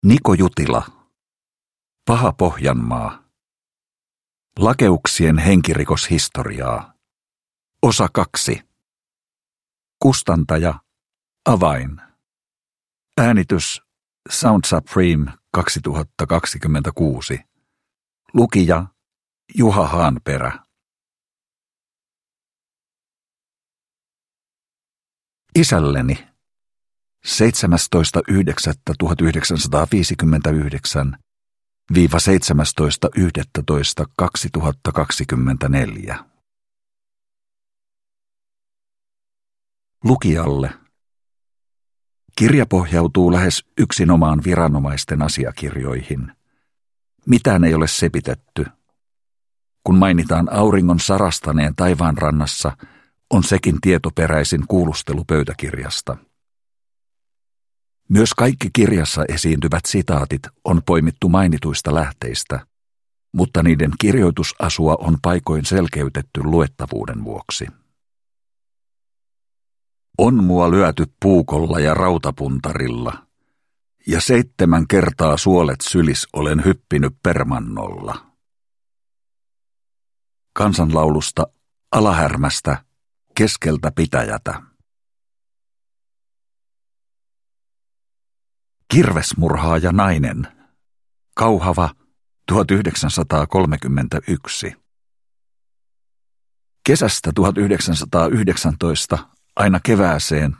Niko Jutila. Paha Pohjanmaa. Lakeuksien henkirikoshistoriaa. Osa 2. Kustantaja Avain. Äänitys Sound Supreme 2026. Lukija Juha Haanperä. Isälleni 17.9.1959 17.11.2024. Lukijalle. Kirja pohjautuu lähes yksinomaan viranomaisten asiakirjoihin. Mitään ei ole sepitetty. Kun mainitaan auringon sarastaneen taivaanrannassa, on sekin tieto peräisin kuulustelupöytäkirjasta. Myös kaikki kirjassa esiintyvät sitaatit on poimittu mainituista lähteistä, mutta niiden kirjoitusasua on paikoin selkeytetty luettavuuden vuoksi. On mua lyöty puukolla ja rautapuntarilla, ja 7 kertaa suolet sylis olen hyppinyt permannolla. Kansanlaulusta Alahärmästä, keskeltä pitäjätä. Kirvesmurhaaja nainen. Kauhava 1931. Kesästä 1919 aina kevääseen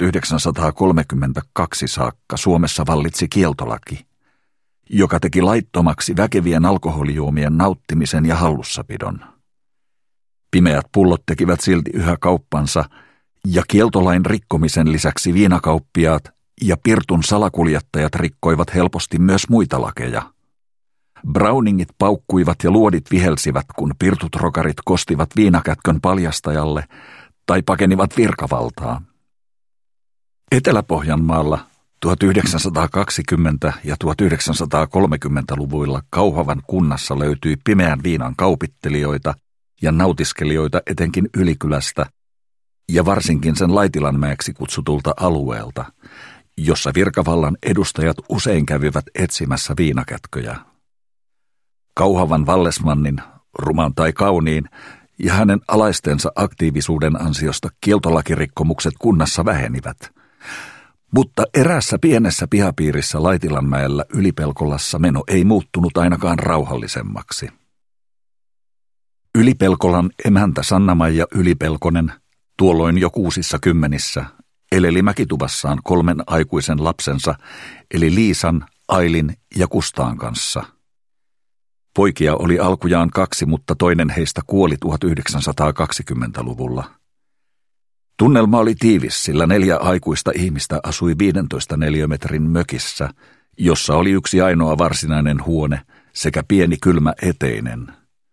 1932 saakka Suomessa vallitsi kieltolaki, joka teki laittomaksi väkevien alkoholijuomien nauttimisen ja hallussapidon. Pimeät pullot tekivät silti yhä kauppansa, ja kieltolain rikkomisen lisäksi viinakauppiaat ja pirtun salakuljettajat rikkoivat helposti myös muita lakeja. Browningit paukkuivat ja luodit vihelsivät, kun pirtutrokarit kostivat viinakätkön paljastajalle tai pakenivat virkavaltaa. Etelä-Pohjanmaalla 1920- ja 1930-luvuilla Kauhavan kunnassa löytyi pimeän viinan kaupittelijoita ja nautiskelijoita etenkin Ylikylästä ja varsinkin sen Laitilanmäeksi kutsutulta alueelta, jossa virkavallan edustajat usein kävivät etsimässä viinakätköjä. Kauhavan vallesmannin, ruman tai kauniin, ja hänen alaistensa aktiivisuuden ansiosta kieltolakirikkomukset kunnassa vähenivät. Mutta eräässä pienessä pihapiirissä Laitilanmäellä Ylipelkolassa meno ei muuttunut ainakaan rauhallisemmaksi. Ylipelkolan emäntä Sanna-Maija Ylipelkonen, tuolloin jo 60, eleli mäkituvassaan 3 aikuisen lapsensa, eli Liisan, Ailin ja Kustaan kanssa. Poikia oli alkujaan 2, mutta toinen heistä kuoli 1920-luvulla. Tunnelma oli tiivis, sillä 4 aikuista ihmistä asui 15 neliömetrin mökissä, jossa oli yksi ainoa varsinainen huone sekä pieni kylmä eteinen.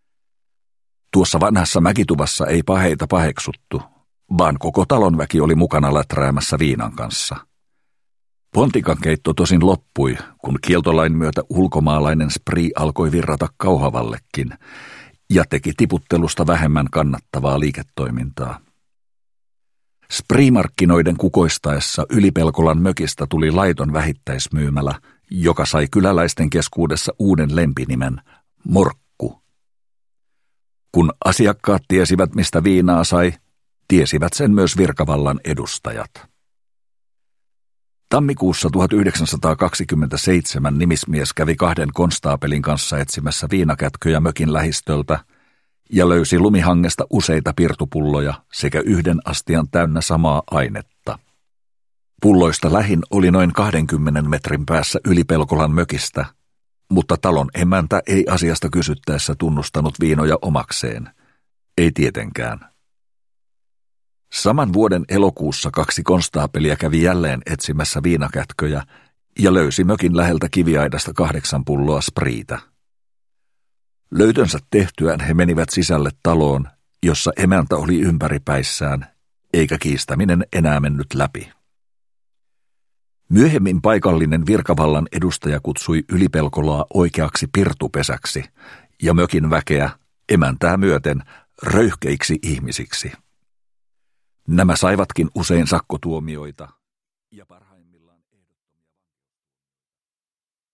Tuossa vanhassa mäkituvassa ei paheita paheksuttu, vaan koko talonväki oli mukana läträämässä viinan kanssa. Pontikankeitto tosin loppui, kun kieltolain myötä ulkomaalainen spree alkoi virrata Kauhavallekin ja teki tiputtelusta vähemmän kannattavaa liiketoimintaa. Spree-markkinoiden kukoistaessa Ylipelkolan mökistä tuli laiton vähittäismyymälä, joka sai kyläläisten keskuudessa uuden lempinimen, Morkku. Kun asiakkaat tiesivät, mistä viinaa sai, tiesivät sen myös virkavallan edustajat. Tammikuussa 1927 nimismies kävi 2 konstaapelin kanssa etsimässä viinakätköjä mökin lähistöltä ja löysi lumihangesta useita pirtupulloja sekä 1 astian täynnä samaa ainetta. Pulloista lähin oli noin 20 metrin päässä Ylipelkolan mökistä, mutta talon emäntä ei asiasta kysyttäessä tunnustanut viinoja omakseen. Ei tietenkään. Saman vuoden elokuussa 2 konstaapelia kävi jälleen etsimässä viinakätköjä ja löysi mökin läheltä kiviaidasta 8 pulloa spriitä. Löytönsä tehtyään he menivät sisälle taloon, jossa emäntä oli ympäripäissään, eikä kiistäminen enää mennyt läpi. Myöhemmin paikallinen virkavallan edustaja kutsui Ylipelkolaa oikeaksi pirtupesäksi ja mökin väkeä, emäntää myöten, röyhkeiksi ihmisiksi. Nämä saivatkin usein sakkotuomioita ja